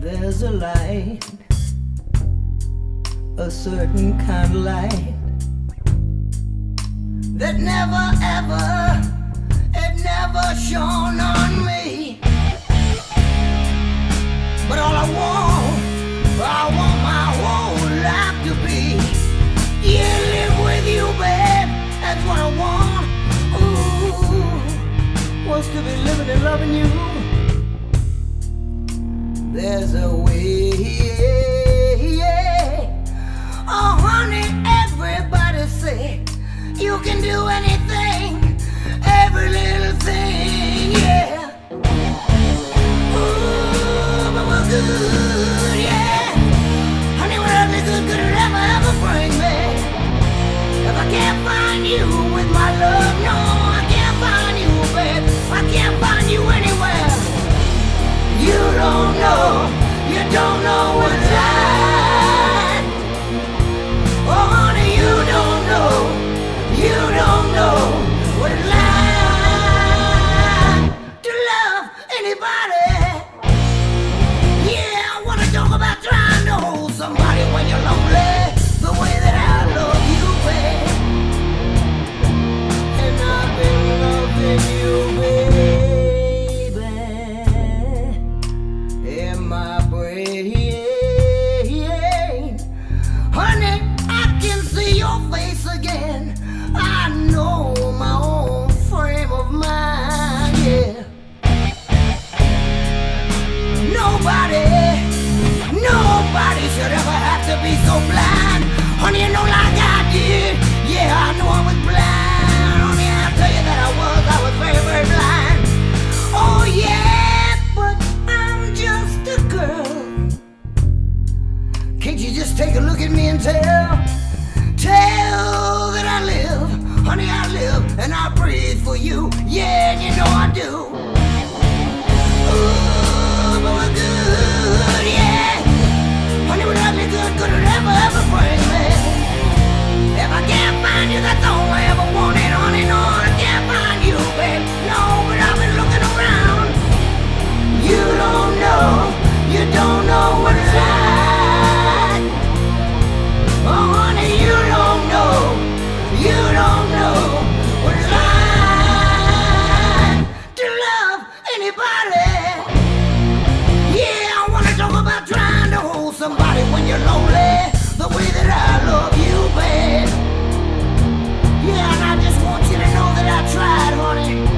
There's a light, a certain kind of light that never ever, it never shone on me. But all I want my whole life to be, yeah, live with you, babe, that's what I want. Ooh, wants to be living and loving you. There's a way, yeah. Oh, honey, everybody say you can do anything, every little thing, yeah. Ooh, but we're good, yeah. Honey, whatever good could it ever bring me? If I can't find you with my love, no, I can't find you, babe. I can't find you anywhere. You don't know what's like. Oh, honey, you don't know what it's like to love anybody. Yeah, I wanna talk about trying to hold somebody when you're lonely, the way that I love you, babe. And I've been loving you, babe. Honey, I can see your face again. I know my own frame of mind, yeah. Nobody should ever have to be so blind. Honey, you know like I did. Yeah, I know I was blind. Honey, I'll tell you that I was very, very blind. Oh yeah, but I'm just a girl. Can't you just take a look at me and tell that I live, honey, I live and I breathe for you, yeah, and you know I do. Ooh, but we're good, yeah. Honey, without me good could it ever bring me? If I can't find you, that's all I ever wanted, honey, no, I can't find you, babe, no, but I've been looking around. You don't know what it's like. Oh, honey, you don't know what it's like to love anybody. Yeah, I wanna talk about trying to hold somebody when you're lonely, the way that I love you, babe. Yeah, and I just want you to know that I tried, honey.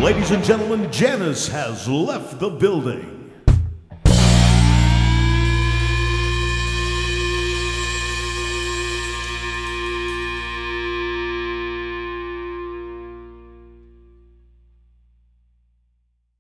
Ladies and gentlemen, Janice has left the building.